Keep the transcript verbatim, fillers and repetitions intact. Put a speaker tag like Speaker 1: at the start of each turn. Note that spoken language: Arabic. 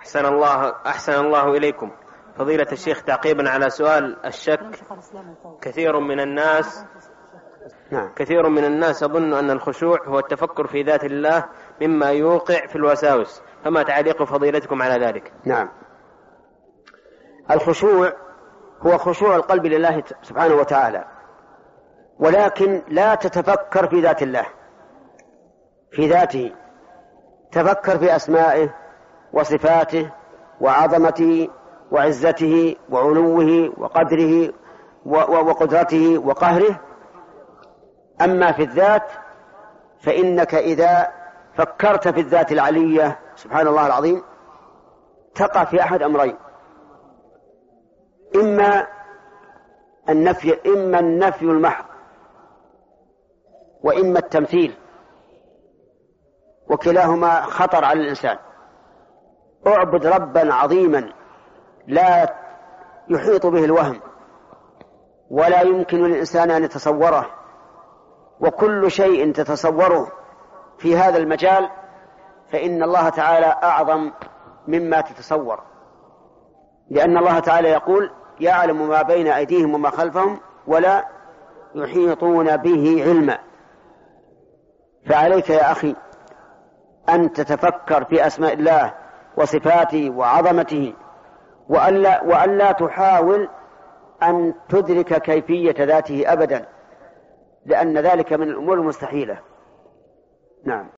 Speaker 1: أحسن الله أحسن الله إليكم فضيلة الشيخ. تعقيبا على سؤال الشك، كثير من الناس نعم. كثير من الناس يظن أن الخشوع هو التفكر في ذات الله مما يوقع في الوساوس، فما تعليق فضيلتكم على ذلك؟
Speaker 2: نعم، الخشوع هو خشوع القلب لله سبحانه وتعالى، ولكن لا تتفكر في ذات الله، في ذاته، تفكر في أسمائه وصفاته وعظمته وعزته وعلوه وقدره وقدرته وقهره. أما في الذات فإنك إذا فكرت في الذات العلية سبحان الله العظيم تقع في أحد أمرين: إما النفي إما النفي المحض وإما التمثيل، وكلاهما خطر على الإنسان. اعبد ربا عظيما لا يحيط به الوهم ولا يمكن للإنسان أن يتصوره، وكل شيء تتصوره في هذا المجال فإن الله تعالى أعظم مما تتصور، لأن الله تعالى يقول: يعلم ما بين أيديهم وما خلفهم ولا يحيطون به علما. فعليك يا أخي أن تتفكر في أسماء الله وصفاته وعظمته، وألا, وألا تحاول أن تدرك كيفية ذاته أبدا، لأن ذلك من الأمور المستحيلة. نعم.